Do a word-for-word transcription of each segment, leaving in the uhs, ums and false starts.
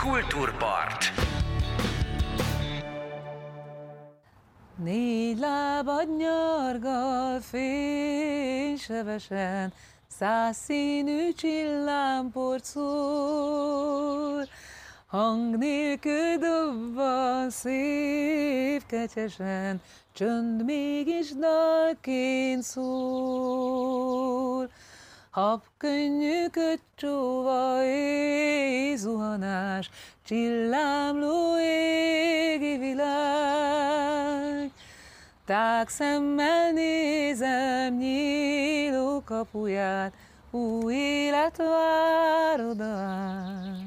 Kultúrpart. Négy lábad nyargal fénysebesen, százszínű csillámport szól, hang nélkül dobban szép kecsesen, csönd mégis dalként szól. Habkönnyű kötcsóva éjzuhanás, csillámló égi világ. Tág szemmel nézem nyíló kapuját, új élet vár odát.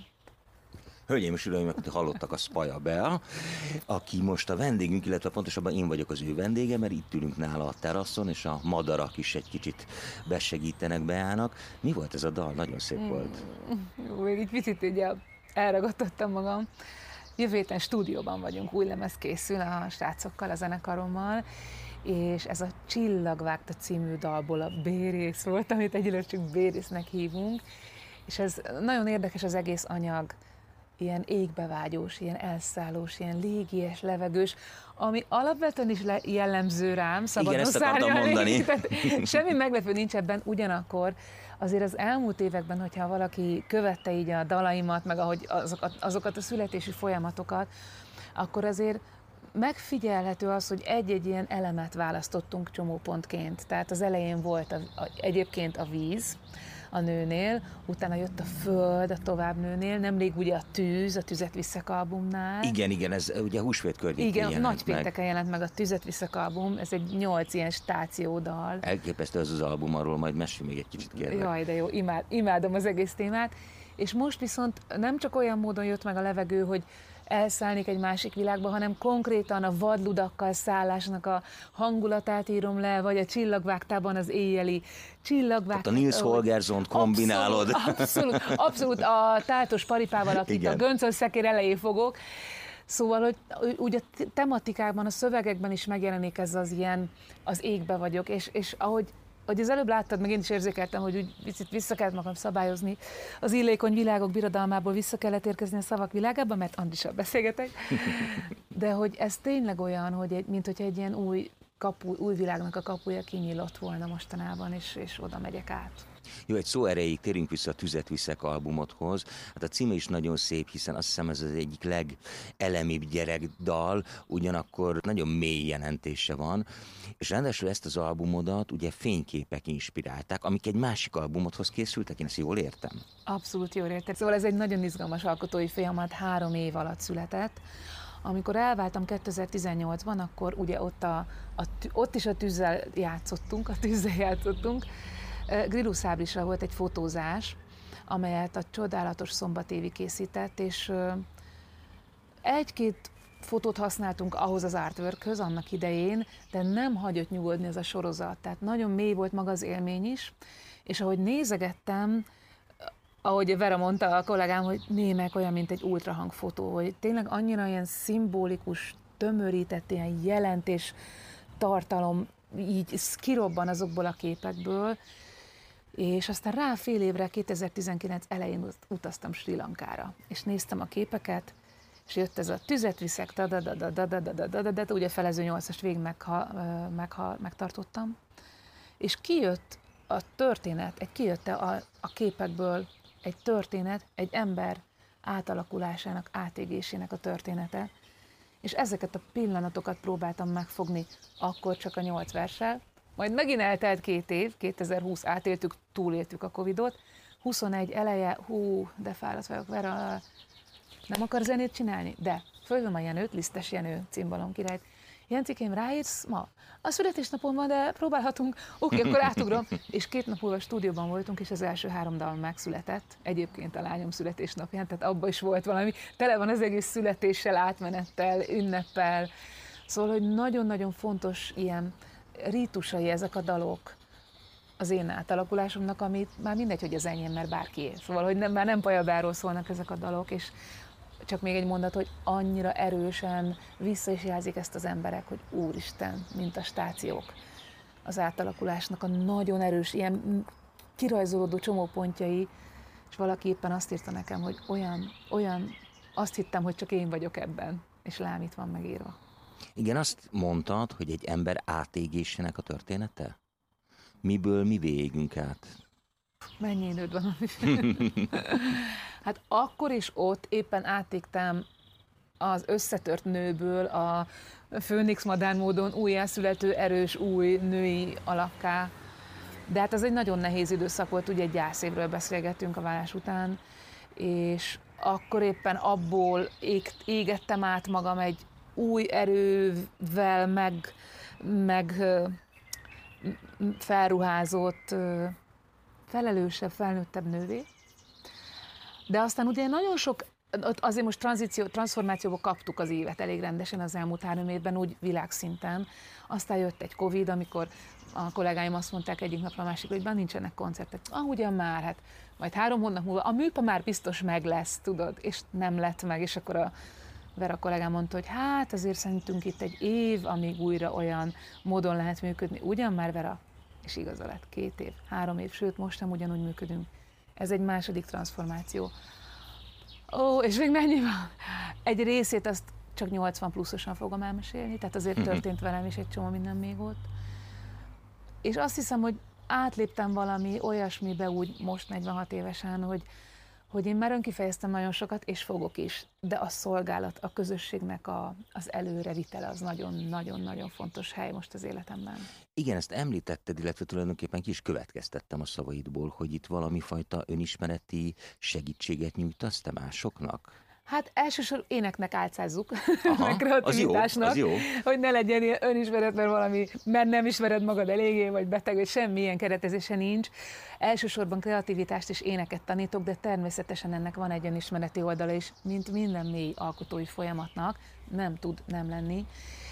Hölgyeim és uraim, hallottak a Spaja Bea, aki most a vendégünk, illetve pontosabban én vagyok az ő vendége, mert itt ülünk nála a teraszon, és a madarak is egy kicsit besegítenek Beának. Mi volt ez a dal? Nagyon szép volt. Jó, még egy picit ugye elragadtattam magam. Jövő héten stúdióban vagyunk, új lemez készül a srácokkal, a zenekarommal, és ez a Csillagvágta című dalból a B-rész volt, amit egyelőre csak B-résznek hívunk, és ez nagyon érdekes az egész anyag, ilyen égbevágyós, ilyen elszállós, ilyen légies, levegős, ami alapvetően is jellemző rám, szabadon szárnyalni. Semmi meglepő nincs ebben, ugyanakkor azért az elmúlt években, hogyha valaki követte így a dalaimat, meg ahogy azokat, azokat a születési folyamatokat, akkor azért megfigyelhető az, hogy egy-egy ilyen elemet választottunk csomópontként. Tehát az elején volt a, a, egyébként a víz a nőnél, utána jött a föld a továbbnőnél, nemrég ugye a tűz, a Tüzet Visszak albumnál. Igen, igen, ez ugye húsvét környékén Igen, jelent nagy pénteken jelent meg a Tüzet Visszak album, ez egy nyolc ilyen stációdal. Elképesztő az az album, arról majd mesélj még egy kicsit, kérlek. Jaj, de jó, imád, imádom az egész témát, és most viszont nem csak olyan módon jött meg a levegő, hogy elszállnék egy másik világba, hanem konkrétan a vadludakkal szállásnak a hangulatát írom le, vagy a Csillagvágtában az éjjeli csillagvágtát. Tehát a Nils Holgerssont kombinálod. Abszolút, abszolút, abszolút a Tátos Paripával, akit igen. A göncöl szekér elején fogok. Szóval, hogy úgy a tematikákban, a szövegekben is megjelenik ez az ilyen, az égbe vagyok, és, és ahogy Hogy az előbb láttad, meg én is érzékeltem, hogy úgy vissza kellett magam szabályozni. Az illékony világok birodalmából vissza kellett érkezni a szavak világába, mert Andrissal beszélgetek. De hogy ez tényleg olyan, hogy egy, mint hogyha egy ilyen új, kapu, új világnak a kapuja kinyílott volna mostanában, és, és oda megyek át. Jó, egy szó erejéig térjünk vissza a Tüzet Visszak albumodhoz. Hát a címe is nagyon szép, hiszen azt hiszem ez az egyik legelemibb gyerekdal, ugyanakkor nagyon mély jelentése van. És ráadásul ezt az albumodat ugye fényképek inspirálták, amik egy másik albumodhoz készültek, én ezt jól értem? Abszolút jól értem. Szóval ez egy nagyon izgalmas alkotói folyamat, három év alatt született. Amikor elváltam kétezer-tizennyolcban, akkor ugye ott, a, a, ott is a tűzzel játszottunk, a tűzzel játszottunk. Grillu Szábrisra volt egy fotózás, amelyet a csodálatos Szombat Évi készített, és egy-két fotót használtunk ahhoz az artworkhöz annak idején, de nem hagyott nyugodni ez a sorozat, tehát nagyon mély volt maga az élmény is, és ahogy nézegettem, ahogy Vera mondta a kollégám, hogy némek olyan, mint egy ultrahangfotó, hogy tényleg annyira ilyen szimbolikus, tömörített, ilyen jelentés, tartalom, így kirobban azokból a képekből, és aztán rá fél évre, kétezer-tizenkilenc elején utaztam Srí Lankára, és néztem a képeket, és jött ez a Tüzet Viszek, da-da-da-da-da-da-da-da-da-da, ugye felező nyolcast végig megtartottam, és kijött a történet, egy kijött a, a képekből egy történet, egy ember átalakulásának, átégésének a története, és ezeket a pillanatokat próbáltam megfogni akkor csak a nyolc verssel, majd megint eltelt két év, kétezer-húsz átéltük, túléltük a Covidot, huszonegy eleje, hú, de fáradt vagyok, Vera, nem akar zenét csinálni? De fölvöm a Jenőt, Lisztes Jenő, cimbalom királyt. Jencikém, ráírsz ma? A születésnapom van, de próbálhatunk. Oké, akkor átugrom. És két nap múlva stúdióban voltunk, és az első három dal megszületett. Egyébként a lányom születésnapján, tehát abban is volt valami. Tele van az egész születéssel, átmenettel, ünneppel. Szóval, hogy nagyon-nagyon fontos ilyen rítusai ezek a dalok az én átalakulásomnak, amit már mindegy, hogy az enyém, mert bárkié. Szóval, hogy nem, már nem Pajabáról szólnak ezek a dalok, és csak még egy mondat, hogy annyira erősen vissza is jelzik ezt az emberek, hogy úristen, mint a stációk. Az átalakulásnak a nagyon erős, ilyen kirajzolódó csomópontjai és valaki éppen azt írta nekem, hogy olyan, olyan, azt hittem, hogy csak én vagyok ebben, és lám itt van megírva. Igen, azt mondtad, hogy egy ember átégésének a története? Miből mi végünk át? Mennyi időd van? Hát akkor is ott éppen átégtem az összetört nőből a főnix madár módon újjászülető, erős, új női alakká. De hát ez egy nagyon nehéz időszak volt, ugye egy gyászévről beszélgettünk a válás után, és akkor éppen abból ég, égettem át magam egy új erővel meg, meg felruházott, felelősebb, felnőttebb nővé. De aztán ugye nagyon sok, azért most tranzíció, transformációba kaptuk az évet elég rendesen az elmúlt három évben, úgy világszinten. Aztán jött egy Covid, amikor a kollégáim azt mondták egyik napra a másikra, hogy van nincsenek koncertek. Ah, ugyan már, hát majd három hónap múlva a műpa már biztos meg lesz, tudod, és nem lett meg, és akkor a Vera kollégám mondta, hogy hát azért szerintünk itt egy év, amíg újra olyan módon lehet működni. Ugyan már, Vera? És igaza lett, két év, három év, sőt most nem ugyanúgy működünk. Ez egy második transformáció. Ó, és még mennyi van? Egy részét azt csak nyolcvan pluszosan fogom elmesélni, tehát azért történt velem is egy csomó minden még ott. És azt hiszem, hogy átléptem valami olyasmibe úgy most negyvenhat évesen, hogy, hogy én már önkifejeztem nagyon sokat, és fogok is, de a szolgálat, a közösségnek a, az előrevitele az nagyon-nagyon-nagyon fontos hely most az életemben. Igen, ezt említetted, illetve tulajdonképpen ki is következtettem a szavaidból, hogy itt valami fajta önismereti segítséget nyújtasz te másoknak? Hát elsősorban éneknek álcázzuk, Aha, meg kreativitásnak, az jó, az jó. Hogy ne legyen ilyen önismeret, mert valami, mert nem ismered magad eléggé, vagy beteg, vagy semmilyen keretezése nincs. Elsősorban kreativitást és éneket tanítok, de természetesen ennek van egy önismereti oldala is, mint minden mély alkotói folyamatnak, nem tud nem lenni.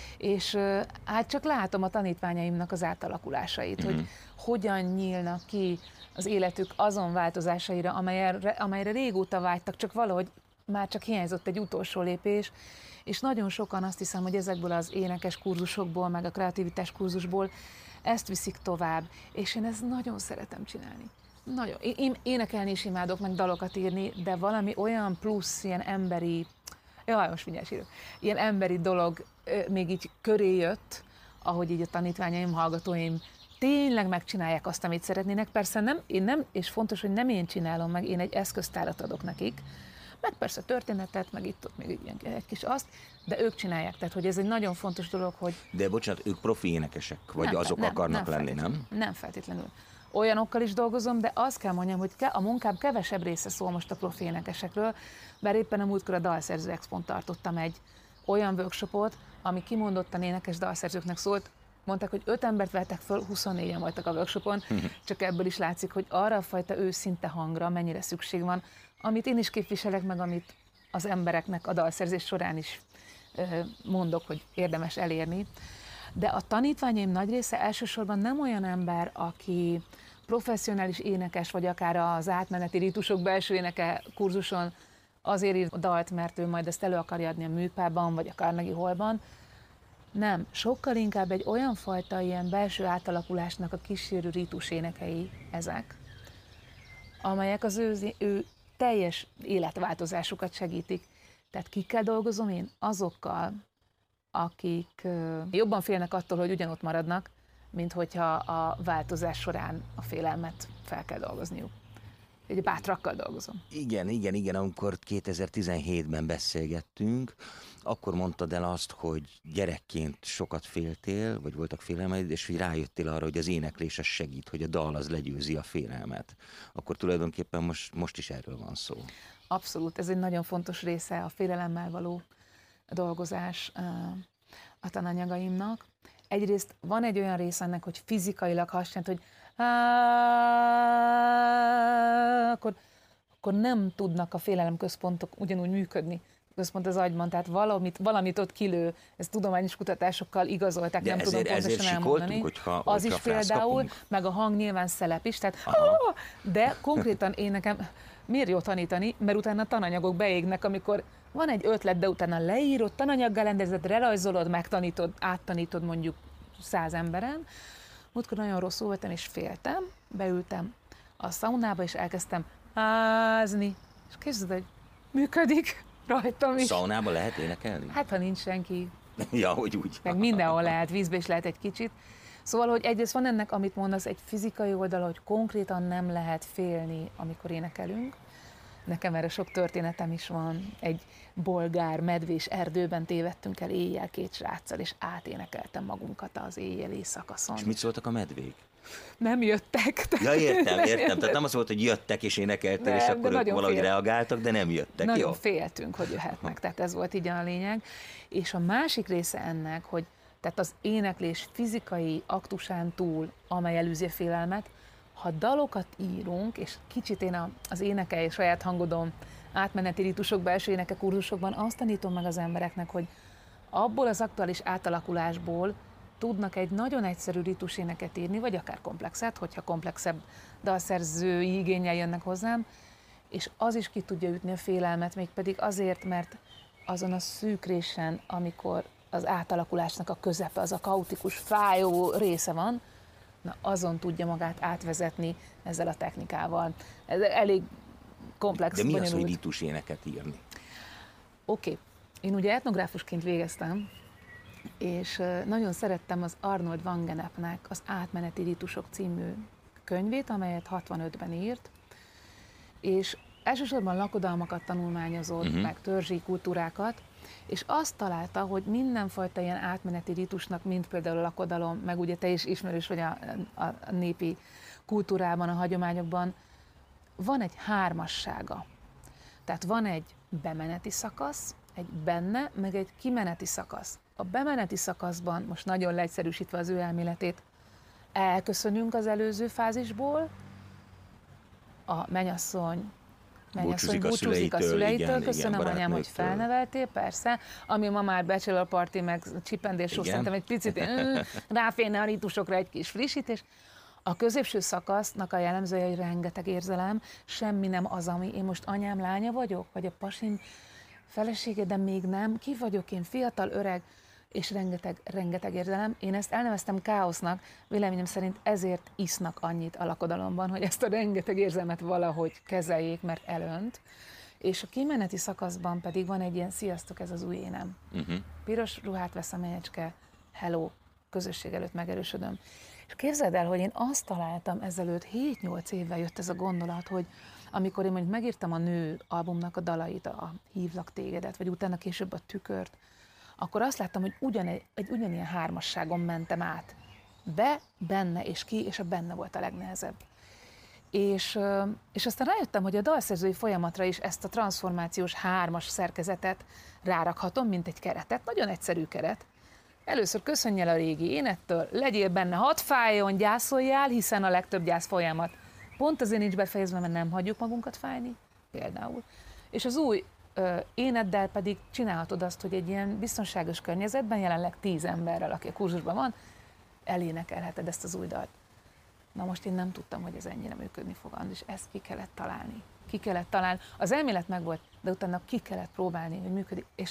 És hát csak látom a tanítványaimnak az átalakulásait, mm-hmm. hogy hogyan nyílnak ki az életük azon változásaira, amelyre, amelyre régóta vágytak, csak valahogy már csak hiányzott egy utolsó lépés, és nagyon sokan azt hiszem, hogy ezekből az énekes kurzusokból, meg a kreativitás kurzusból ezt viszik tovább, és én ezt nagyon szeretem csinálni. Nagyon. Én énekelni is imádok, meg dalokat írni, de valami olyan plusz, ilyen emberi, jaj, most mindjárt sírok, ilyen emberi dolog még így köré jött, ahogy így a tanítványaim, hallgatóim tényleg megcsinálják azt, amit szeretnének. Persze nem, én nem, és fontos, hogy nem én csinálom meg, én egy eszköztárat adok nekik, meg persze történetet, meg itt ott még ilyen egy kis azt, de ők csinálják. Tehát, hogy ez egy nagyon fontos dolog, hogy... De bocsánat, ők profi énekesek, vagy nem, azok nem, akarnak nem lenni, nem? Nem feltétlenül. Olyanokkal is dolgozom, de azt kell mondjam, hogy a munkám kevesebb része szól most a profi énekesekről, bár éppen a múltkor a Dalszerző Expón tartottam egy olyan workshopot, ami kimondottan énekes dalszerzőknek szólt. Mondták, hogy öt embert vettek föl, huszonnégyen voltak a workshopon, csak ebből is látszik, hogy arra a fajta őszinte hangra mennyire szükség van, amit én is képviselek, meg amit az embereknek a dalszerzés során is mondok, hogy érdemes elérni. De a tanítványaim nagy része elsősorban nem olyan ember, aki professzionális énekes, vagy akár az átmeneti rítusok belső éneke kurzuson azért ír a dalt, mert ő majd ezt elő akarja adni a műpában, vagy a Carnegie Hallban. Nem, sokkal inkább egy olyan fajta ilyen belső átalakulásnak a kísérő rítus énekei ezek, amelyek az ő, ő teljes életváltozásukat segítik. Tehát kikkel dolgozom én? Azokkal, akik jobban félnek attól, hogy ugyanott maradnak, mint hogyha a változás során a félelmet fel kell dolgozniuk. Egy bátrakkal dolgozom. Igen, igen, igen, amikor kétezer-tizenhétben beszélgettünk, akkor mondtad el azt, hogy gyerekként sokat féltél, vagy voltak félelmeid, és hogy rájöttél arra, hogy az éneklés az segít, hogy a dal az legyőzi a félelmet. Akkor tulajdonképpen most, most is erről van szó. Abszolút, ez egy nagyon fontos része a félelemmel való dolgozás a tananyagaimnak. Egyrészt van egy olyan része ennek, hogy fizikailag hasonlít, hogy akkor, akkor nem tudnak a félelemközpontok ugyanúgy működni. Központ az agyban, tehát valamit, valamit ott kilő, ezt tudományos kutatásokkal igazolták, de nem ezért, tudom pontosan ezért elmondani. Hogyha, az hogyha is például, kapunk. meg a hang nyilván szelep is, tehát de konkrétan én nekem miért jó tanítani, mert utána tananyagok beégnek, amikor van egy ötlet, de utána leírod, tananyaggal rendezed, relajzolod, megtanítod, áttanítod mondjuk száz emberen. Múltkor nagyon rosszul voltam és féltem, beültem a szaunába, és elkezdtem ázni. És képzeld, hogy működik rajtam is. Szaunában lehet énekelni? Hát, ha nincs senki. Ja, hogy úgy. Meg mindenhol lehet, vízbe is lehet egy kicsit. Szóval, hogy egyrészt van ennek, amit mondasz, egy fizikai oldala, hogy konkrétan nem lehet félni, amikor énekelünk. Nekem erre sok történetem is van. Egy bolgár, medvés erdőben tévedtünk el éjjel két sráccal, és áténekeltem magunkat az éjjeli szakaszon. És mit szóltak a medvék? Nem jöttek. Ja, értem, értem. Tehát nem az volt, hogy jöttek és énekeltél, és akkor ők valahogy fél... reagáltak, de nem jöttek. Nagyon jó? féltünk, hogy jöhetnek, tehát ez volt így a lényeg. És a másik része ennek, hogy tehát az éneklés fizikai aktusán túl, amely előzi a félelmet, ha dalokat írunk, és kicsit én az énekelés saját hangodon, átmeneti ritusok, belső énekekurzusokban azt tanítom meg az embereknek, hogy abból az aktuális átalakulásból tudnak egy nagyon egyszerű rituséneket írni, vagy akár komplexet, hogyha komplexebb dalszerzői igénnyel jönnek hozzám, és az is ki tudja ütni a félelmet, mégpedig azért, mert azon a szűkrésen, amikor az átalakulásnak a közepe, az a kaotikus, fájó része van, na azon tudja magát átvezetni ezzel a technikával. Ez elég komplex, de mi bonyolult. az, hogy rituséneket írni? Oké. Okay. Én ugye etnográfusként végeztem, és nagyon szerettem az Arnold van Gennepnek az Átmeneti ritusok című könyvét, amelyet hatvanötben írt, és elsősorban lakodalmakat tanulmányozott, uh-huh. meg törzsi kultúrákat, és azt találta, hogy mindenfajta ilyen átmeneti ritusnak, mint például a lakodalom, meg ugye te is ismerős vagy a, a, a népi kultúrában, a hagyományokban, van egy hármassága. Tehát van egy bemeneti szakasz, egy benne, meg egy kimeneti szakasz. A bemeneti szakaszban, most nagyon leegyszerűsítve az ő elméletét, elköszönünk az előző fázisból, a mennyasszony, mennyasszony búcsúzik a szüleitől, igen, köszönöm igen, anyám, hogy felneveltél, persze, ami ma már bachelor party, meg csipendés, szerintem egy picit ráférne a ritusokra egy kis frissítés. A középső szakasznak a jellemzője, hogy rengeteg érzelem, semmi nem az, ami én most anyám lánya vagyok, vagy a pasim felesége, de még nem, ki vagyok én, fiatal, öreg, és rengeteg, rengeteg érzelem. Én ezt elneveztem káosznak, véleményem szerint ezért isznak annyit a lakodalomban, hogy ezt a rengeteg érzelmet valahogy kezeljék, mert elönt. És a kimeneti szakaszban pedig van egy ilyen, sziasztok, ez az új énem. Uh-huh. Piros ruhát vesz a menyecske, hello, közösség előtt megerősödöm. És képzeld el, hogy én azt találtam ezelőtt hét-nyolc évvel jött ez a gondolat, hogy amikor én mondjuk megírtam a Nő albumnak a dalait, a Hívlak tégedet, vagy utána később a Tükört, akkor azt láttam, hogy ugyan egy, egy ugyanilyen hármasságon mentem át. Be, benne és ki, és a benne volt a legnehezebb. És, és aztán rájöttem, hogy a dalszerzői folyamatra is ezt a transformációs hármas szerkezetet rárakhatom, mint egy keretet. Nagyon egyszerű keret. Először köszönj el a régi énettől, legyél benne, hadd fájjon, gyászoljál, hiszen a legtöbb gyász folyamat pont azért nincs befejezve, mert nem hagyjuk magunkat fájni, például. És az új ö, éneddel pedig csinálhatod azt, hogy egy ilyen biztonságos környezetben, jelenleg tíz emberrel, aki a kurzusban van, elénekelheted ezt az új dalt. Na most én nem tudtam, hogy ez ennyire működni fog, és ezt ki kellett találni. Ki kellett találni. Az elmélet megvolt, de utána ki kellett próbálni, hogy működik, és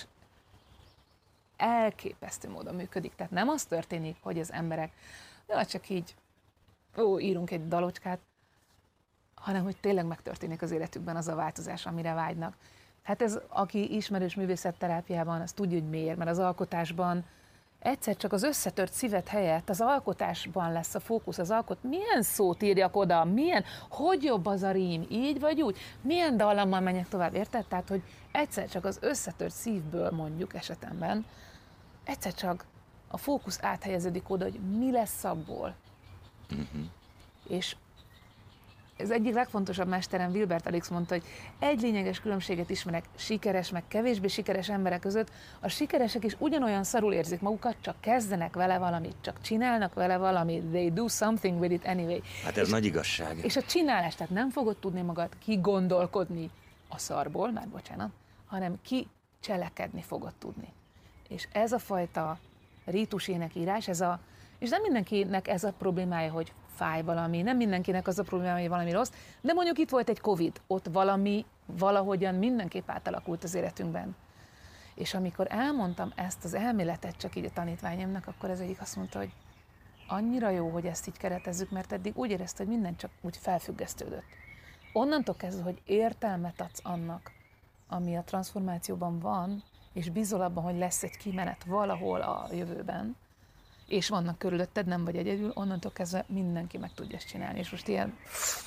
elképesztő módon működik. Tehát nem az történik, hogy az emberek, de csak így, ó, írunk egy dalocskát, hanem hogy tényleg megtörténik az életükben az a változás, amire vágynak. Hát ez, aki ismerős művészetterápiában, az tudja, hogy miért, mert az alkotásban egyszer csak az összetört szívet helyett az alkotásban lesz a fókusz, az alkot, milyen szót írjak oda, milyen, hogy jobb az a rím, így vagy úgy, milyen dallammal menjek tovább, érted? Tehát, hogy egyszer csak az összetört szívből mondjuk esetemben, egyszer csak a fókusz áthelyeződik oda, hogy mi lesz abból. Uh-huh. És ez egyik legfontosabb mesterem, Wilbert Alix mondta, hogy egy lényeges különbséget ismerek sikeres, meg kevésbé sikeres emberek között. A sikeresek is ugyanolyan szarul érzik magukat, csak kezdenek vele valamit, csak csinálnak vele valamit. They do something with it anyway. Hát ez és, nagy igazság. És a csinálás, tehát nem fogod tudni magad kigondolkodni a szarból, már bocsánat, hanem ki cselekedni fogod tudni. És ez a fajta rítus énekírás, ez a, és nem mindenkinek ez a problémája, hogy fáj valami, nem mindenkinek az a problémája, hogy valami rossz, de mondjuk itt volt egy Covid, ott valami valahogyan mindenképp átalakult az életünkben. És amikor elmondtam ezt az elméletet csak így a tanítványomnak, akkor az egyik azt mondta, hogy annyira jó, hogy ezt így keretezzük, mert eddig úgy érezte, hogy minden csak úgy felfüggesztődött. onnantól kezdve, hogy értelmet adsz annak, ami a transformációban van, és bízol abban, hogy lesz egy kimenet valahol a jövőben, és vannak körülötted, nem vagy egyedül, onnantól kezdve mindenki meg tudja ezt csinálni. És most ilyen...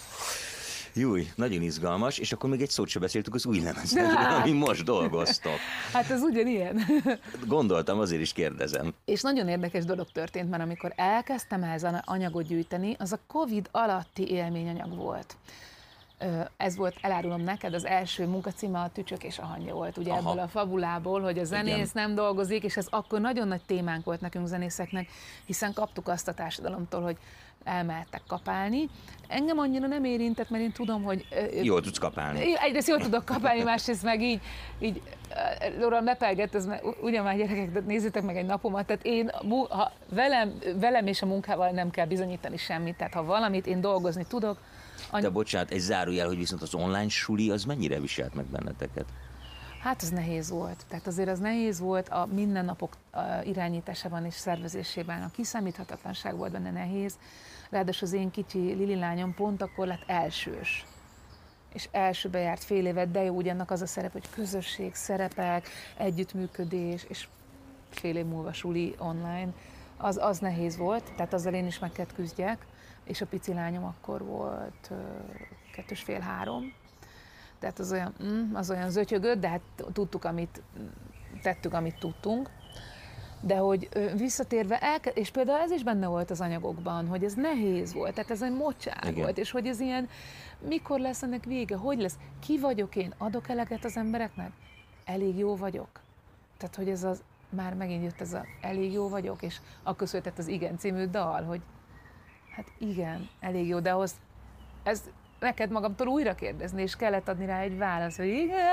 Júj, nagyon izgalmas, és akkor még egy szót sem beszéltük az új lemezről, hát, ami most dolgoztok. Hát ez ugyanilyen. Gondoltam, azért is kérdezem. És nagyon érdekes dolog történt, mert amikor elkezdtem ezen anyagot gyűjteni, az a Covid alatti élményanyag volt. Ez volt, elárulom neked, az első munkacíme a Tücsök és a hangya volt, ugye Aha. ebből a fabulából, hogy a zenész Igen. nem dolgozik, és ez akkor nagyon nagy témánk volt nekünk zenészeknek, hiszen kaptuk azt a társadalomtól, hogy elmehettek kapálni. Engem annyira nem érintett, mert én tudom, hogy... Jól tudsz kapálni. Egyrészt jól tudok kapálni, másrészt meg így, így Lóra, ne pelgett, ez ugye már gyerekek, de nézzétek meg egy napomat, tehát én, ha velem, velem és a munkával nem kell bizonyítani semmit, tehát ha valamit én dolgozni tudok, Any- De bocsánat, egy zárójel, hogy viszont az online suli, az mennyire viselt meg benneteket? Hát az nehéz volt. Tehát azért az nehéz volt a mindennapok irányításában és szervezésében. A kiszámíthatatlanság volt benne nehéz. Ráadásul az én kicsi Lili lányom pont akkor lett elsős. És elsőbe járt fél évet, de jó, ugyannak az a szerep, hogy közösség, szerepek, együttműködés, és fél év múlva suli online. Az, az nehéz volt, tehát azzal én is meg kellett küzdjek. És a pici lányom akkor volt kettős fél három. Tehát az olyan, mm, az olyan zötyögött, de hát tudtuk, amit tettük, amit tudtunk. De hogy visszatérve, elke- és például ez is benne volt az anyagokban, hogy ez nehéz volt, tehát ez egy mocsár Igen. volt, és hogy ez ilyen, mikor lesz ennek vége, hogy lesz, ki vagyok én, adok eleget az embereknek? Elég jó vagyok. Tehát, hogy ez az, már megint jött ez a elég jó vagyok, és akkor született az Igen című dal, hogy hát igen, elég jó, de ahhoz ez neked magamtól újra kérdezni, és kellett adni rá egy választ, hogy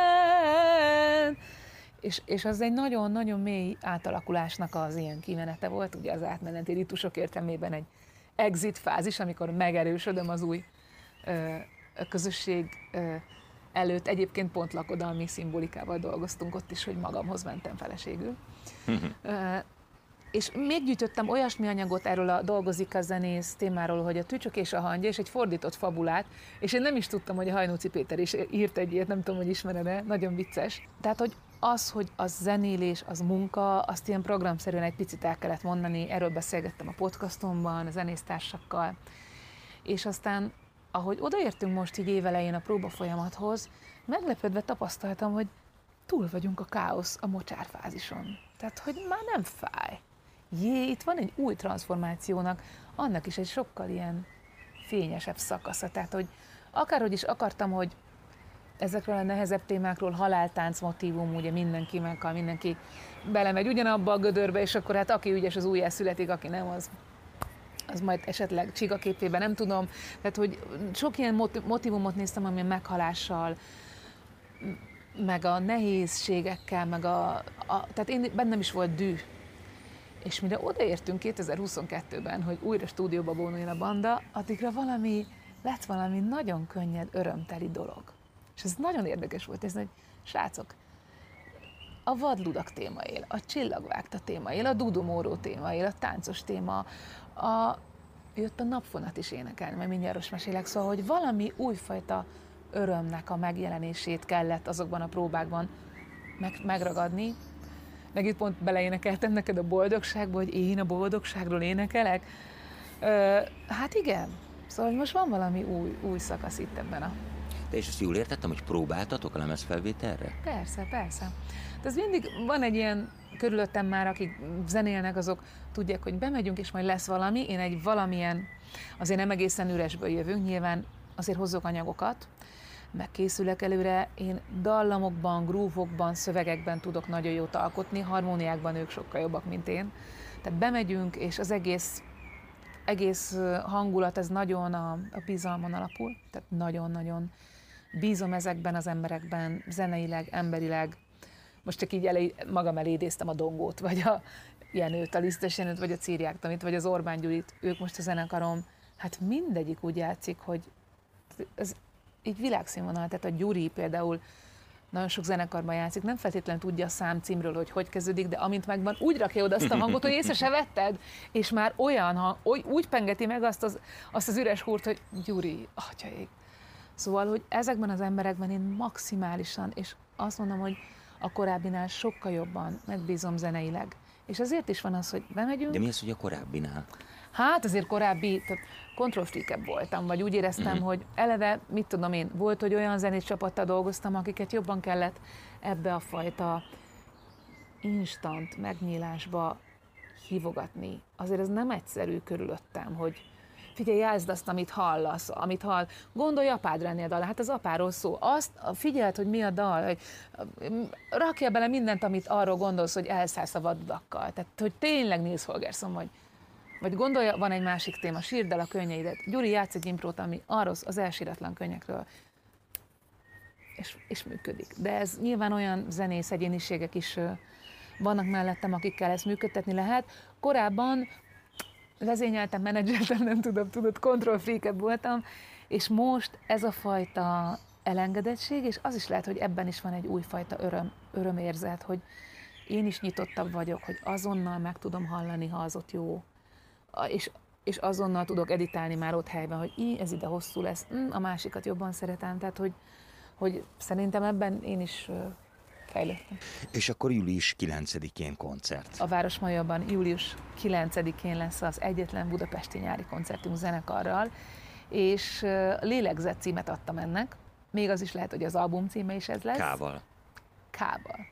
igen. És, és az egy nagyon-nagyon mély átalakulásnak az ilyen kimenete volt, ugye az átmeneti ritusok értelmében egy exit fázis, amikor megerősödöm az új ö, közösség ö, előtt. Egyébként pont lakodalmi szimbolikával dolgoztunk ott is, hogy magamhoz mentem feleségül. ö, És még gyűjtöttem olyasmi anyagot erről a dolgozik a zenész témáról, hogy a Tücsök és a hangya, és egy fordított fabulát, és én nem is tudtam, hogy a Hajnóci Péter is írt egy ilyet, nem tudom, hogy ismered-e, nagyon vicces. Tehát, hogy az, hogy az zenélés, az munka, azt ilyen programszerűen egy picit el kellett mondani, erről beszélgettem a podcastomban, a zenésztársakkal, és aztán, ahogy odaértünk most így évelején a próbafolyamathoz, meglepődve tapasztaltam, hogy túl vagyunk a káosz, a mocsárfázison. Tehát, hogy már nem fáj. Jé, itt van egy új transformációnak, annak is egy sokkal ilyen fényesebb szakasza. Tehát, hogy akárhogy is akartam, hogy ezekről a nehezebb témákról, haláltánc motívum, ugye mindenki meghal, mindenki belemegy ugyanabba a gödörbe, és akkor hát aki ügyes, az újjá születik, aki nem, az, az majd esetleg csigaképében, nem tudom. Tehát, hogy sok ilyen motívumot néztem, ami a meghalással, meg a nehézségekkel, meg a, a tehát én, bennem is volt düh. És mire odaértünk kétezer-huszonkettőben, hogy újra stúdióba vonuljon a banda, addigra valami, lett valami nagyon könnyed, örömteli dolog. És ez nagyon érdekes volt, ez egy srácok, a vadludak téma él, a csillagvágta téma él, a dudumóró téma él, a táncos téma, a, jött a napfonat is énekelni, mert mindjárt most mesélek, szóval, hogy valami újfajta örömnek a megjelenését kellett azokban a próbákban meg, megragadni. Meg itt pont beleénekeltem neked a boldogságba, hogy én a boldogságról énekelek. Ö, hát igen, szóval most van valami új, új szakasz itt ebben a... De és azt jól értettem, hogy próbáltatok a lemezfelvételre? Persze, persze. De ez mindig van egy ilyen körülöttem már, akik zenélnek, azok tudják, hogy bemegyünk, és majd lesz valami. Én egy valamilyen, azért nem egészen üresből jövünk, nyilván azért hozzuk anyagokat, meg készülök előre, én dallamokban, grúvokban, szövegekben tudok nagyon jót alkotni, harmóniákban ők sokkal jobbak, mint én. Tehát bemegyünk, és az egész, egész hangulat, ez nagyon a, a bizalmon alapul, tehát nagyon-nagyon bízom ezekben az emberekben, zeneileg, emberileg. Most csak így elé, magam elé idéztem a Dongót, vagy a Jenőt, a Lisztes Jenőt, vagy a Círiák Tamit, vagy az Orbán Gyurit, ők most a zenekarom, hát mindegyik úgy játszik, hogy ez így világszínvonal, tehát a Gyuri például nagyon sok zenekarban játszik, nem feltétlenül tudja a számcímről, hogy hogy kezdődik, de amint megvan, úgy rakja oda azt a hangot, hogy észre se vetted, és már olyan hang, úgy pengeti meg azt az, azt az üres húrt, hogy Gyuri, atyaik. Szóval, hogy ezekben az emberekben én maximálisan, és azt mondom, hogy a korábbinál sokkal jobban megbízom zeneileg. És ezért is van az, hogy bemegyünk. De mi az, hogy a korábbinál? Hát azért korábbi, tehát control freak-ebb voltam, vagy úgy éreztem, mm-hmm. hogy eleve, mit tudom én, volt, hogy olyan zenés csapattal dolgoztam, akiket jobban kellett ebbe a fajta instant megnyílásba hívogatni. Azért ez nem egyszerű körülöttem, hogy figyelj, játszd azt, amit hallasz, amit hall. Gondolj apádra ennél a dal, hát az apáról szó. Azt figyeld, hogy mi a dal, hogy rakja bele mindent, amit arról gondolsz, hogy elszállsz a vadudakkal. Tehát, hogy tényleg Nils Holgersson vagy. Vagy gondolja, van egy másik téma, sírd el a könnyeidet. Gyuri játsz egy imprót, ami arról az elsíratlan könnyekről. És, és működik. De ez nyilván olyan zenész egyéniségek is vannak mellettem, akikkel ezt működtetni lehet. Korábban vezényeltem, menedzseltem, nem tudom, tudod, control freak voltam, és most ez a fajta elengedettség, és az is lehet, hogy ebben is van egy újfajta öröm, örömérzet, hogy én is nyitottabb vagyok, hogy azonnal meg tudom hallani, ha az ott jó. És, és azonnal tudok editálni már ott helyben, hogy í, ez ide hosszú lesz, hm, a másikat jobban szeretem, tehát hogy, hogy szerintem ebben én is fejlődtem. És akkor július kilencedikén koncert. A Városmajorban július kilencedikén lesz az egyetlen budapesti nyári koncertünk zenekarral, és Lélegzet címet adtam ennek, még az is lehet, hogy az album címe is ez lesz. K-val. K-val.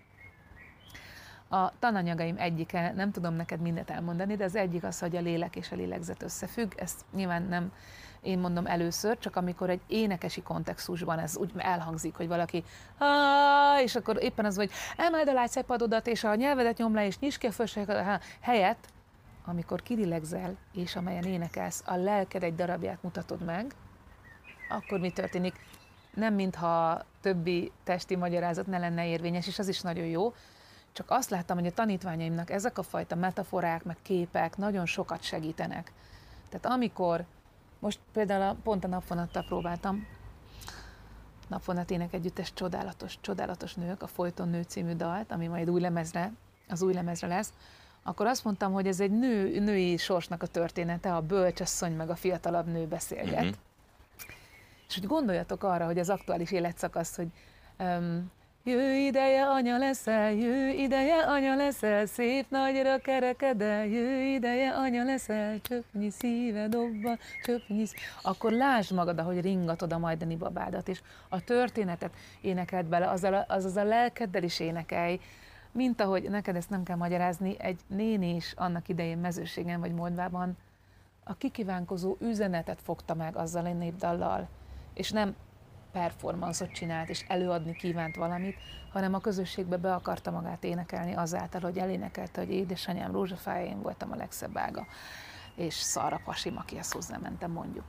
A tananyagaim egyike, nem tudom neked mindet elmondani, de az egyik az, hogy a lélek és a lélegzet összefügg. Ezt nyilván nem én mondom először, csak amikor egy énekesi kontextusban ez úgy elhangzik, hogy valaki és akkor éppen az, hogy emeld a lágyszejpadodat, és a nyelvedet nyom le, és nyisd ki a fölsejeket, helyett, amikor kirilegzel, és amelyen énekelsz, a lelked egy darabját mutatod meg, akkor mi történik? Nem mintha többi testi magyarázat ne lenne érvényes, és az is nagyon jó, csak azt láttam, hogy a tanítványaimnak ezek a fajta metaforák, meg képek nagyon sokat segítenek. Tehát amikor, most például a, pont a Napvonattal próbáltam, Napvonat ének együttes csodálatos, csodálatos nők, a Folyton nő című dalt, ami majd új lemezre, az új lemezre lesz, akkor azt mondtam, hogy ez egy nő, női sorsnak a története, a bölcsasszony meg a fiatalabb nő beszélget. Mm-hmm. És hogy gondoljatok arra, hogy az aktuális életszakasz, hogy um, jő ideje, anya leszel, jő ideje, anya leszel, szép nagyra kerekedel, jő ideje, anya leszel, csöpnyi szíve dobban, csöpnyi szíve. Akkor lásd magad, ahogy ringatod a majdani babádat, és a történetet énekeld bele, azaz az, az a lelkeddel is énekelj, mint ahogy neked ezt nem kell magyarázni, egy néni is annak idején Mezőségen vagy Moldvában a kikívánkozó üzenetet fogta meg azzal a népdallal, és nem performanszot csinált, és előadni kívánt valamit, hanem a közösségbe be akarta magát énekelni azáltal, hogy elénekelte, hogy édesanyám rózsafája, én voltam a legszebb ága, és szarra pasim, akihez hozzámentem, mondjuk.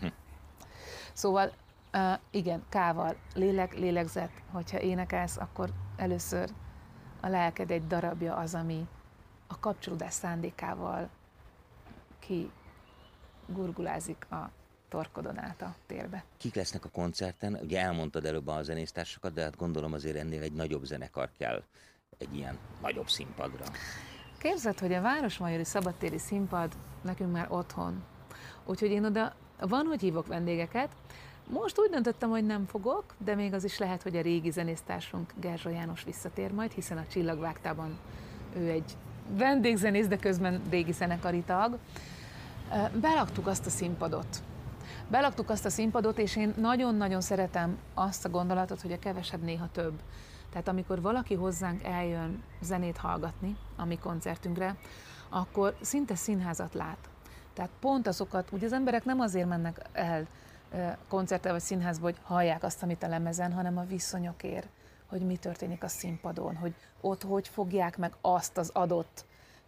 Szóval uh, igen, K-val, lélek, lélegzet, hogyha énekelsz, akkor először a lelked egy darabja az, ami a kapcsolódás szándékával ki gurgulázik a torkodon át a térbe. Kik lesznek a koncerten? Ugye elmondtad előbb a zenésztársakat, de hát gondolom azért ennél egy nagyobb zenekar kell egy ilyen nagyobb színpadra. Képzeld, hogy a Városmajori Szabadtéri Színpad nekünk már otthon. Úgyhogy én oda van, hogy hívok vendégeket. Most úgy döntöttem, hogy nem fogok, de még az is lehet, hogy a régi zenésztársunk Gerzsa János visszatér majd, hiszen a Csillagvágtában ő egy vendégzenész, de közben régi zenekari tag. Belaktuk azt a színpadot. Belaktuk azt a színpadot, és én nagyon-nagyon szeretem azt a gondolatot, hogy a kevesebb néha több. Tehát amikor valaki hozzánk eljön zenét hallgatni a mi koncertünkre, akkor szinte színházat lát. Tehát pont azokat, ugye az emberek nem azért mennek el koncertre vagy színházba, hogy hallják azt, amit a lemezen, hanem a viszonyokért, hogy mi történik a színpadon, hogy ott hogy fogják meg azt az adott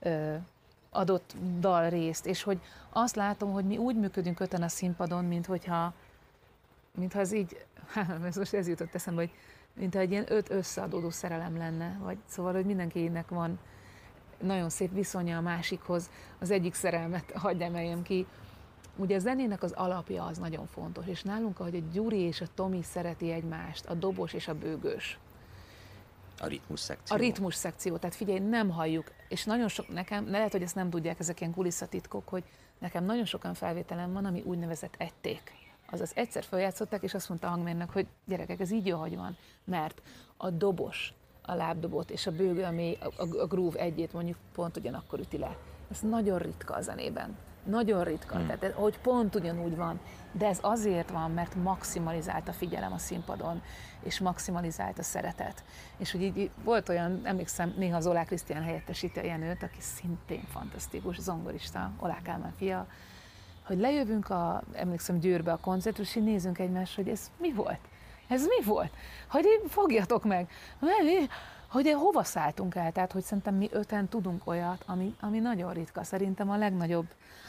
adott dalrészt, és hogy azt látom, hogy mi úgy működünk öten a színpadon, mint hogyha, mintha ez így, ez most ez jutott eszembe, hogy mintha egy ilyen öt összeadódó szerelem lenne, vagy szóval, hogy mindenkinek van nagyon szép viszonya a másikhoz, az egyik szerelmet hadd emeljem ki. Ugye a zenének az alapja az nagyon fontos, és nálunk, ahogy a Gyuri és a Tomi szereti egymást, a dobos és a bőgős. A ritmus szekció. A ritmus szekció, tehát figyelj, nem halljuk, és nagyon sok, nekem, lehet, hogy ezt nem tudják, ezek ilyen kulisszatitkok, hogy nekem nagyon sokan felvételem van, ami úgynevezett egyték. Azaz egyszer feljátszották, és azt mondta a hangmérnök, hogy gyerekek, ez így jó, hogy van, mert a dobos, a lábdobot és a bőgő, ami a, a, a groove egyét mondjuk pont ugyanakkor üti le. Ez nagyon ritka a zenében. Nagyon ritka, hmm. tehát hogy pont ugyanúgy van, de ez azért van, mert maximalizált a figyelem a színpadon, és maximalizált a szeretet. És hogy így volt olyan, emlékszem, néha Zolák Krisztián helyettesíti a Jenőt, aki szintén fantasztikus zongorista, Olá Kálmán fia, hogy lejövünk, a, emlékszem Győrbe a koncertre, és így nézünk egymást, hogy ez mi volt? Ez mi volt? Hogy fogjatok meg! Hogy hova szálltunk el? Tehát, hogy szerintem mi öten tudunk olyat, ami, ami nagyon ritka. Szerintem a legnagyobb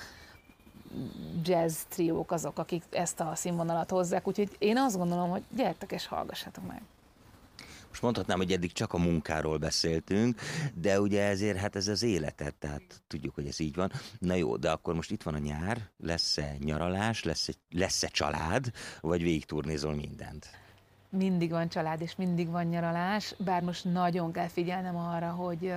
jazz triók azok, akik ezt a színvonalat hozzák, úgyhogy én azt gondolom, hogy gyertek és hallgassátok meg. Most mondhatnám, hogy eddig csak a munkáról beszéltünk, de ugye ezért hát ez az életed, tehát tudjuk, hogy ez így van. Na jó, de akkor most itt van a nyár, lesz-e nyaralás, lesz-e, lesz-e család, vagy végigturnézol mindent? Mindig van család, és mindig van nyaralás, bár most nagyon kell figyelnem arra, hogy,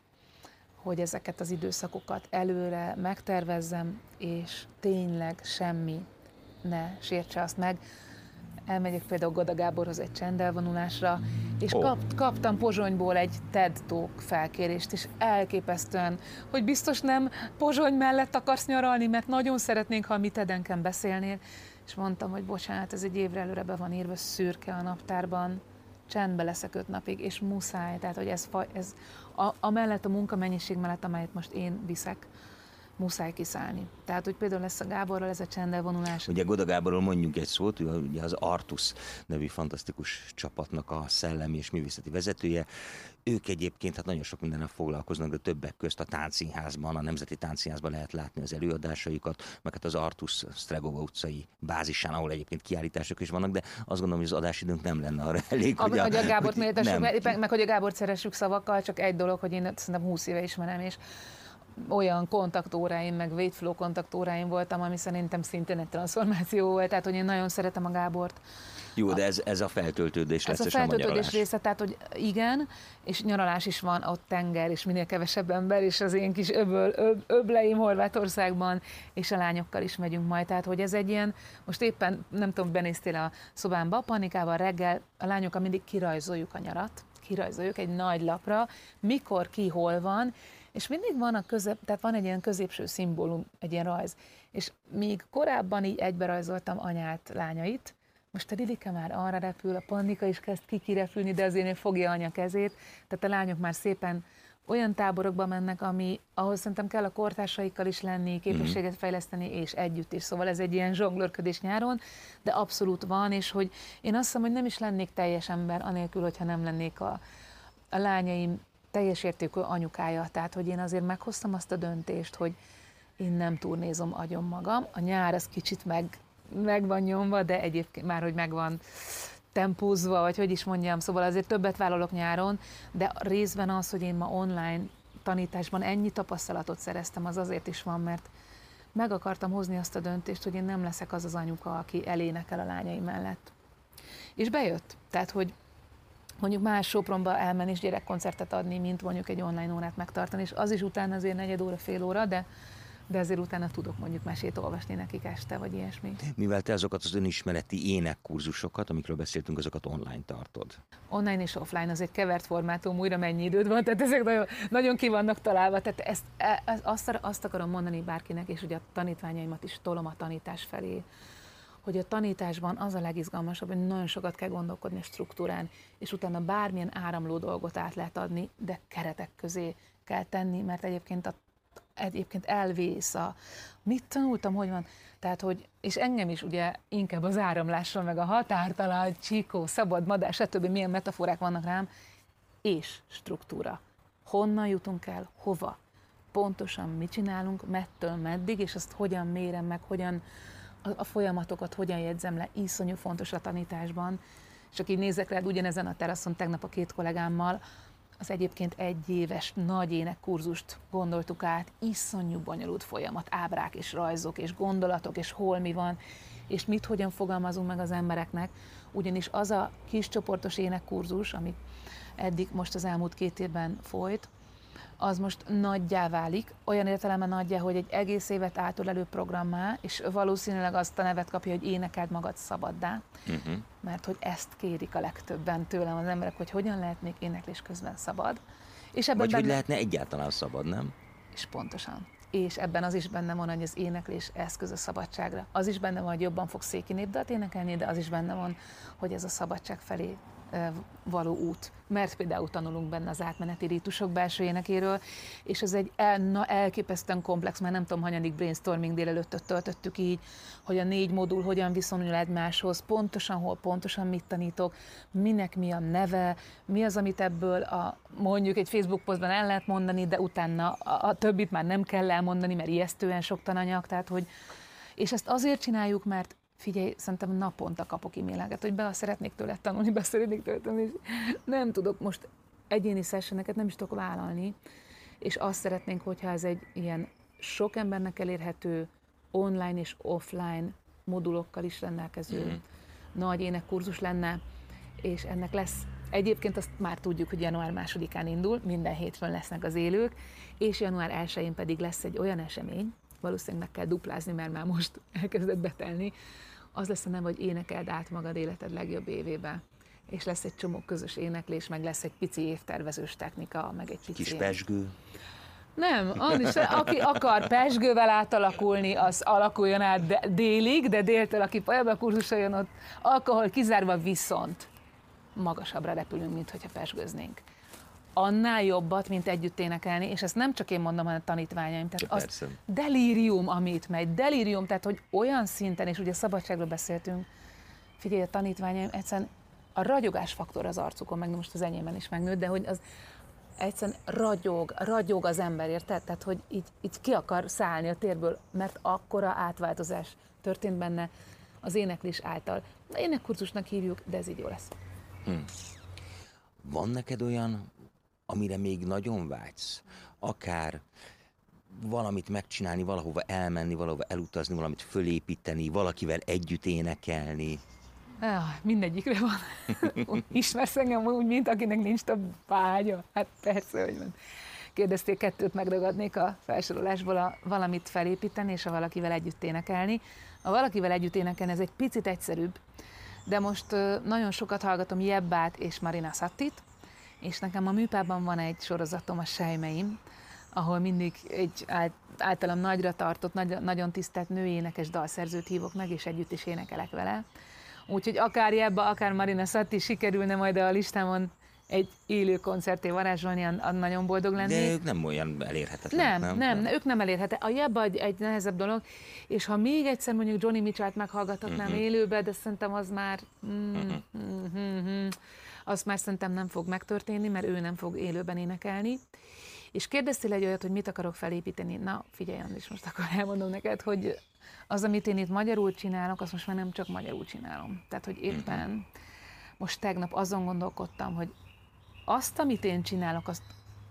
hogy ezeket az időszakokat előre megtervezzem, és tényleg semmi ne sértse azt meg. Elmegyek például Goda Gáborhoz egy csendelvonulásra, és oh. kap, kaptam Pozsonyból egy TED Talk felkérést, és elképesztően, hogy biztos nem Pozsony mellett akarsz nyaralni, mert nagyon szeretnénk, ha mi TED-enken beszélnél. És mondtam, hogy bocsánat, ez egy évre előre be van írva, szürke a naptárban, csendbe leszek öt napig, és muszáj, tehát hogy ez, ez a, a mellett, a munkamennyiség mellett, amelyet most én viszek, muszáj kiszállni. Tehát, hogy például lesz a Gáborral ez a csendelvonulás. Ugye Goda Gáborról mondjunk egy szót, ő ugye az Artus nevű fantasztikus csapatnak a szellemi és művészeti vezetője. Ők egyébként hát nagyon sok mindennel foglalkoznak, de többek közt a Táncszínházban, a Nemzeti Táncszínházban lehet látni az előadásaikat, meg hát az Artus Sztregova utcai bázisán, ahol egyébként kiállítások is vannak, de azt gondolom, hogy az adásidőnk nem lenne arra elég, a, hogy a... Hogy a Gábort méltassuk, meg, meg hogy a Gábort szeressük szavakkal, csak egy dolog, hogy én szerintem húsz éve ismerem, és olyan kontaktóráim, meg Waitflow kontaktóráim voltam, ami szerintem szintén egy transformáció volt, tehát hogy én nagyon szeretem a Gábort. Jó, de ez, ez a feltöltődés lesz, ez a feltöltődés a része, tehát hogy igen, és nyaralás is van, ott tenger, és minél kevesebb ember, és az én kis öböl, öb, öbleim Horvátországban, és a lányokkal is megyünk majd, tehát hogy ez egy ilyen, most éppen nem tudom, benéztél a szobámba, Panikával reggel, a lányokkal mindig kirajzoljuk a nyarat, kirajzoljuk egy nagy lapra, mikor, ki, hol van, és mindig van a közep, tehát van egy ilyen középső szimbólum, egy ilyen rajz. És míg korábban így egybe rajzoltam anyát, lányait, most a Lilike már arra repül, a Pannika is kezd kikirepülni, de azért fogja anya kezét, tehát a lányok már szépen olyan táborokba mennek, ami, ahhoz szerintem kell a kortársaikkal is lenni, képességet fejleszteni, és együtt is. Szóval ez egy ilyen zsonglőrködés nyáron, de abszolút van, és hogy én azt hiszem, hogy nem is lennék teljes ember, anélkül, hogyha nem lennék a, a lányaim teljes értékű anyukája. Tehát, hogy én azért meghoztam azt a döntést, hogy én nem turnézom agyon magam. A nyár az kicsit meg, meg van nyomva, de egyébként már, hogy meg van tempózva, vagy hogy is mondjam, szóval azért többet vállalok nyáron, de részben az, hogy én ma online tanításban ennyi tapasztalatot szereztem, az azért is van, mert meg akartam hozni azt a döntést, hogy én nem leszek az az anyuka, aki elénekel a lányaim mellett. És bejött. Tehát, hogy mondjuk más Sopronba elmenni és gyerekkoncertet adni, mint mondjuk egy online órát megtartani, és az is utána azért negyed óra, fél óra, de, de azért utána tudok mondjuk mesét olvasni nekik este, vagy ilyesmi. Mivel te azokat az önismereti énekkurzusokat, amikről beszéltünk, azokat online tartod? Online és offline, az egy kevert formátum, újra mennyi időd van, tehát ezek nagyon, nagyon ki vannak találva, tehát ezt, ezt, azt, azt akarom mondani bárkinek, és ugye a tanítványaimat is tolom a tanítás felé, hogy a tanításban az a legizgalmasabb, hogy nagyon sokat kell gondolkodni a struktúrán, és utána bármilyen áramló dolgot át lehet adni, de keretek közé kell tenni, mert egyébként, a, egyébként elvész a... Mit tanultam, hogy van? Tehát, hogy, és engem is ugye inkább az áramlásra, meg a határtalan, csíkó, szabad, madár, stb. Milyen metaforák vannak rám, és struktúra. Honnan jutunk el, hova? Pontosan mit csinálunk, mettől meddig, és azt hogyan mérem meg, hogyan a folyamatokat hogyan jegyzem le, iszonyú fontos a tanításban. És így nézek rád ugyanezen a teraszon tegnap a két kollégámmal, az egyébként egy éves nagy énekkurzust gondoltuk át, iszonyú bonyolult folyamat, ábrák és rajzok és gondolatok, és hol mi van, és mit hogyan fogalmazunk meg az embereknek, ugyanis az a kis csoportos énekkurzus, ami eddig most az elmúlt két évben folyt, az most nagyjá válik, olyan értelemben nagyjá, hogy egy egész évet átölelő programmá, és valószínűleg azt a nevet kapja, hogy énekeld magad szabaddá, uh-huh. mert hogy ezt kérik a legtöbben tőlem az emberek, hogy hogyan lehetnék éneklés közben szabad. És ebben Vagy benne... hogy lehetne egyáltalán szabad, nem? És pontosan. És ebben az is benne van, hogy az éneklés eszköz a szabadságra. Az is benne van, hogy jobban fog széki népdalt énekelni, de az is benne van, hogy ez a szabadság felé való út. Mert például tanulunk benne az átmeneti rítusok belső énekéről, és ez egy el, na, elképesztően komplex, mert nem tudom, hanyadik brainstorming délelőttöt töltöttük így, hogy a négy modul hogyan viszonyul egymáshoz, pontosan hol, pontosan mit tanítok, minek mi a neve, mi az, amit ebből a, mondjuk egy Facebook posztban el lehet mondani, de utána a, a többit már nem kell elmondani, mert ijesztően sok tananyag, tehát hogy, és ezt azért csináljuk, mert figyelj, szerintem naponta kapok e-maileket, hogy be szeretnék tőle tanulni, be szeretnék tőle tanulni, és nem tudok most egyéni sessioneket nem is tudok vállalni, és azt szeretnénk, hogyha ez egy ilyen sok embernek elérhető online és offline modulokkal is rendelkező mm. nagy énekkurzus lenne, és ennek lesz, egyébként azt már tudjuk, hogy január másodikán indul, minden hétfőn lesznek az élők, és január elsején pedig lesz egy olyan esemény, valószínűleg meg kell duplázni, mert már most elkezdett betelni, az lesz a neve, hogy énekeld át magad életed legjobb évébe. És lesz egy csomó közös éneklés, meg lesz egy pici évtervezős technika, meg egy pici... Kis pezsgő. Nem, is, aki akar pezsgővel átalakulni, az alakuljon át délig, de déltől, aki ebbe a kurzusra jön, ott alkohol kizárva, viszont magasabbra repülünk, mint hogyha pezsgőznénk. Annál jobbat, mint együtt énekelni, és ezt nem csak én mondom, hanem a tanítványaim. Tehát az delírium, amit megy, delírium, tehát hogy olyan szinten, és ugye szabadságról beszéltünk, figyelj, a tanítványaim egyszerűen a ragyogás faktor az arcukon, meg most az enyémben is megnőtt, de hogy az egyszerűen ragyog, ragyog az ember, érted? Tehát, hogy így, így ki akar szállni a térből, mert akkora átváltozás történt benne az éneklés által. Énekkurzusnak hívjuk, de ez így jó lesz. Hm. Van neked olyan, amire még nagyon vágysz? Akár valamit megcsinálni, valahova elmenni, valahova elutazni, valamit fölépíteni, valakivel együtt énekelni? Ah, mindegyikre van. Ismersz engem úgy, mint akinek nincs több vágya? Hát persze, hogy van. Kérdezték, kettőt megragadnék a felsorolásból, a valamit felépíteni és a valakivel együtt énekelni. A valakivel együtt énekelni ez egy picit egyszerűbb, de most nagyon sokat hallgatom Jebbát és Marina Sattit, és nekem a műpában van egy sorozatom, a Sejmeim, ahol mindig egy általam nagyra tartott, nagy, nagyon tisztelt női énekes dalszerzőt hívok meg, és együtt is énekelek vele. Úgyhogy akár Jebba, akár Marina Satti sikerülne majd a listámon egy élő koncerté varázsolni, nagyon boldog lennék. De ők nem olyan elérhetetlenek, nem? Nem, nem, ők nem elérhetetlenek. A Jebba egy, egy nehezebb dolog, és ha még egyszer mondjuk Johnny Mitchell-t meghallgathatnám uh-huh. élőbe, de szerintem az már... Mm, uh-huh. mm-hmm, azt már szerintem nem fog megtörténni, mert ő nem fog élőben énekelni. És kérdeztél egy olyat, hogy mit akarok felépíteni. Na, figyelj, Andris, most akkor elmondom neked, hogy az, amit én itt magyarul csinálok, azt most már nem csak magyarul csinálom. Tehát, hogy éppen most tegnap azon gondolkodtam, hogy azt, amit én csinálok, azt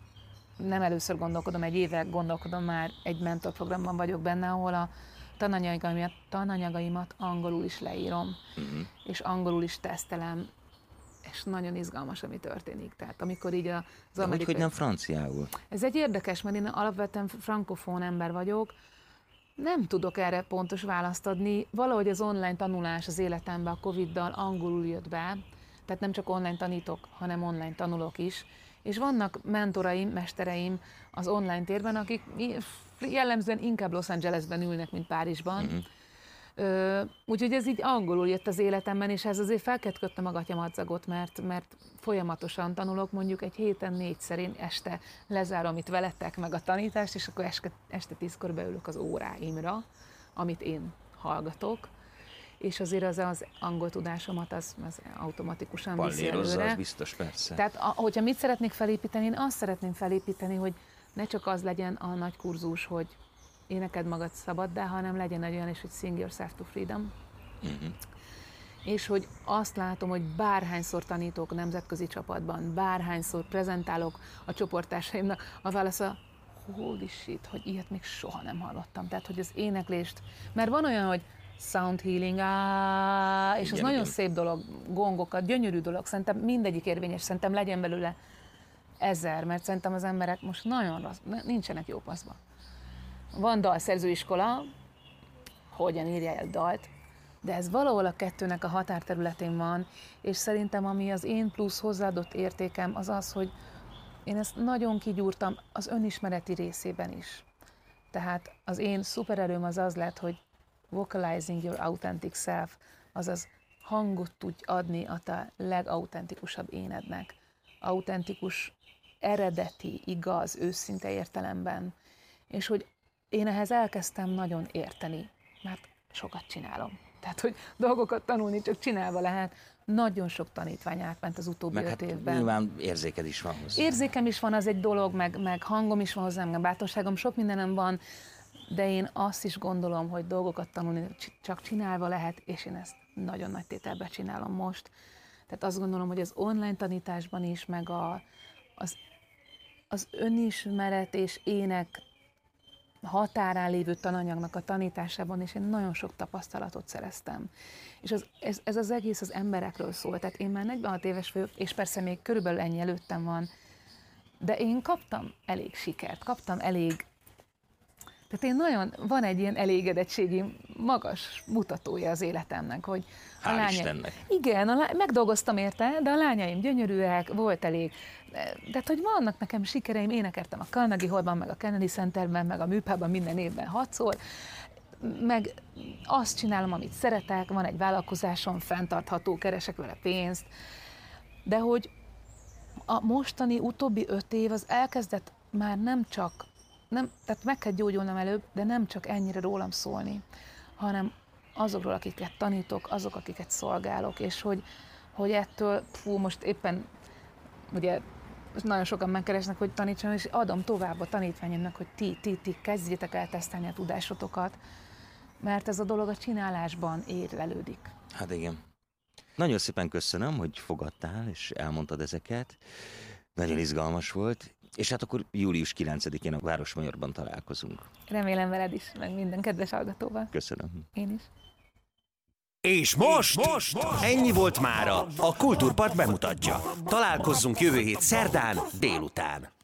nem először gondolkodom, egy éve gondolkodom, már egy mentorprogramban vagyok benne, ahol a tananyagaimat, tananyagaimat angolul is leírom, uh-huh. és angolul is tesztelem, és nagyon izgalmas, ami történik. Tehát amikor így az De amerikai... hogy nem franciául? Ez egy érdekes, mert én alapvetően frankofón ember vagyok, nem tudok erre pontos választ adni. Valahogy az online tanulás az életemben a Coviddal angolul jött be, tehát nem csak online tanítok, hanem online tanulok is. És vannak mentoraim, mestereim az online térben, akik jellemzően inkább Los Angelesben ülnek, mint Párizsban. Uh-huh. Úgyhogy ez így angolul jött az életemben, és ez azért fel kellett kötnem a gatyamadzagot, mert, mert folyamatosan tanulok, mondjuk egy héten négyszer én este lezárom itt veletek meg a tanítást, és akkor este, este tízkor beülök az óráimra, amit én hallgatok, és azért az, az angol tudásomat az, az automatikusan viszi előre. Az biztos, persze. Tehát a, hogyha mit szeretnék felépíteni, én azt szeretném felépíteni, hogy ne csak az legyen a nagy kurzus, hogy énekeld magad szabaddá, hanem legyen egy olyan is, hogy sing yourself to freedom. Uh-huh. És hogy azt látom, hogy bárhányszor tanítok nemzetközi csapatban, bárhányszor prezentálok a csoporttársaimnak, a válasz a holy shit, hogy ilyet még soha nem hallottam. Tehát, hogy az éneklést, mert van olyan, hogy sound healing, áááá, és igen, az igen. nagyon szép dolog, gongokat, gyönyörű dolog, szerintem mindegyik érvényes, szerintem legyen belőle ezer, mert szerintem az emberek most nagyon rossz, nincsenek jó paszba. Van dalszerzőiskola, hogyan írja el dalt, de ez valahol a kettőnek a határterületén van, és szerintem ami az én plusz hozzáadott értékem az az, hogy én ezt nagyon kigyúrtam az önismereti részében is. Tehát az én szupererőm az az lett, hogy vocalizing your authentic self, azaz hangot tudj adni a te legautentikusabb énednek. Autentikus, eredeti, igaz, őszinte értelemben. És hogy én ehhez elkezdtem nagyon érteni, mert sokat csinálom. Tehát, hogy dolgokat tanulni csak csinálva lehet. Nagyon sok tanítvány átment az utóbbi meg öt hát évben. Nyilván érzéked is van hozzá. Érzékem is van, az egy dolog, meg, meg hangom is van hozzám, meg bátorságom, sok mindenem van, de én azt is gondolom, hogy dolgokat tanulni csak csinálva lehet, és én ezt nagyon nagy tételben csinálom most. Tehát azt gondolom, hogy az online tanításban is, meg a, az, az önismeret és ének határán lévő tananyagnak a tanításában, és én nagyon sok tapasztalatot szereztem. És az, ez, ez az egész az emberekről szól. Tehát én már negyvenhat éves vagyok, és persze még körülbelül ennyi előttem van, de én kaptam elég sikert, kaptam elég. Tehát én nagyon, van egy ilyen elégedettségi magas mutatója az életemnek, hogy a Hál' lányaim, Istennek. igen, a lány, megdolgoztam érte, de a lányaim gyönyörűek, volt elég. De hogy vannak nekem sikereim, énekeltem a Carnegie Hallban, meg a Kennedy Centerben, meg a műpában minden évben hatszor, meg azt csinálom, amit szeretek, van egy vállalkozásom, fenntartható, keresek vele pénzt, de hogy a mostani utóbbi öt év az elkezdett már nem csak, nem, tehát meg kell gyógyulnom előbb, de nem csak ennyire rólam szólni, hanem azokról, akiket tanítok, azok, akiket szolgálok, és hogy, hogy ettől, fú, most éppen, ugye, nagyon sokan megkeresnek, hogy tanítsam, és adom tovább a tanítványomnak, hogy ti, ti, ti kezdjétek el tesztelni a tudásotokat, mert ez a dolog a csinálásban érlelődik. Hát igen. Nagyon szépen köszönöm, hogy fogadtál, és elmondtad ezeket. Nagyon izgalmas volt. És hát akkor július kilencedikén a Városmajorban találkozunk. Remélem veled is, meg minden kedves hallgatóval. Köszönöm. Én is. És most, most, most ennyi volt mára. A Kultúrpart bemutatja. Találkozzunk jövő hét szerdán délután.